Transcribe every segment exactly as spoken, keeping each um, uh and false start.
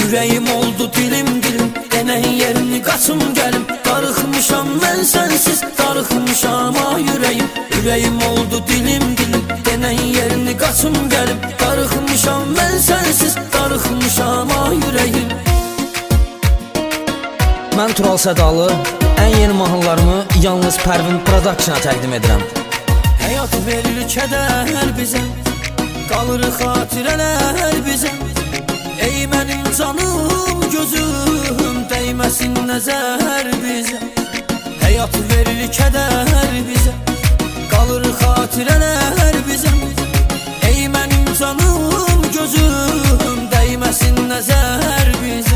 Ürəyim oldu dilim dilim, denən yerini qaçım gəlim. Darıxmışam mən sənsiz, darıxmışam ay ürəyim. Ürəyim oldu dilim dilim, denən yerini qaçım gəlim. Darıxmışam mən sənsiz, darıxmışam ay ürəyim. Mən Tural Sədalı, ən yeni mahnılarımı yalnız Pərvin Production-a təqdim edirəm. Həyat verir kədər bizə, qalır xatirələr bizə. Ey mənim canım gözüm, dəyməsin nəzər bizə. Həyat verir kədər bizə, qalır xatirələr bizə. Ey mənim canım gözüm, dəyməsin nəzər bizə.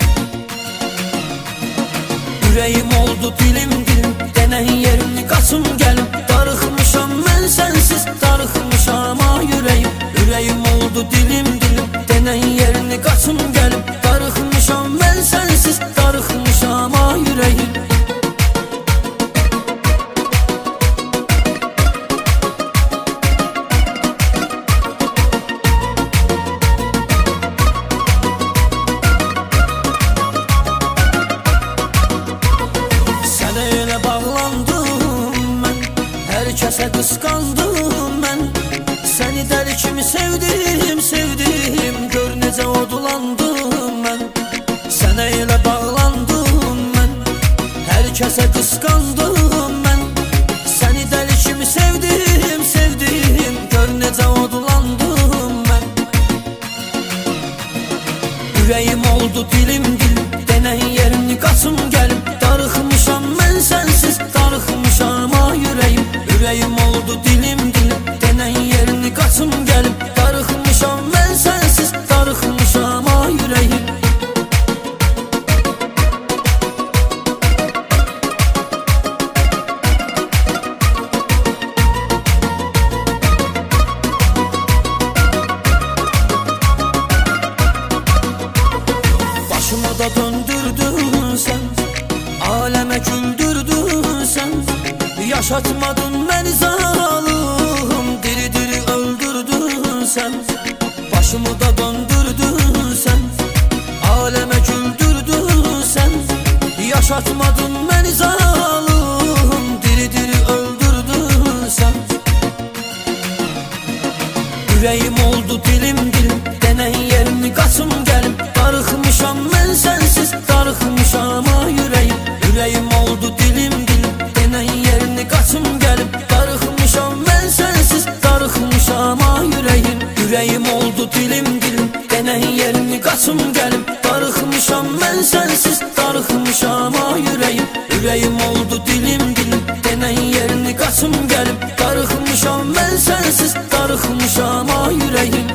Ürəyim oldu dilim dilim, denən yerini qaçım gəlim. Darıxmışam mən sənsiz, darıxmışam ay ürəyim. Ürəyim oldu dilim dilim, denən yerini qaçım gəlim. Darıxmışam mən sənsiz, darıxmışam ay ürəyim. Sənə elə bağlandım mən, hər kəsə qısqandım mən. Səni dəli kimi sevdim, sevdim, gör necə odulandım mən. Sənə elə bağlandım mən, hər kəsə qısqandım mən. Səni dəli kimi sevdim, sevdim, gör necə odulandım mən. Ürəyim oldu dilim dilim, denən yerini qaçım gəlim. Darıxmışam mən sənsiz, darıxmışam ay ürəyim. Ürəyim oldu dilim dilim, denən yerini qaçım gəlim. Darıxmışam mən sənsiz, darıxmışam ay ürəyim. Başımı da döndürdün sən, aləmə güldürdün sən. Yaşatmadın məni zalım, diri diri öldürdün sən. Başımı da döndürdün sən, aləmə güldürdün sən. Yaşatmadın məni zalım, diri diri öldürdün sən. Ürəyim oldu dilim dilim, denən yerini qaçım gəlim. Darıxmışam mən sənsiz, darıxmışam ay ürəyim. Ürəyim oldu dilim dilim, denən yerini qaçım gəlim. Darıxmışam mən sənsiz, darıxmışam ay ürəyim. Ürəyim oldu dilim dilim, denən yerini qaçım gəlim. Darıxmışam mən sənsiz, darıxmışam ay ürəyim. Ürəyim oldu dilim dilim, denən yerini qaçım gəlim. Darıxmışam mən sənsiz, darıxmışam ay ürəyim.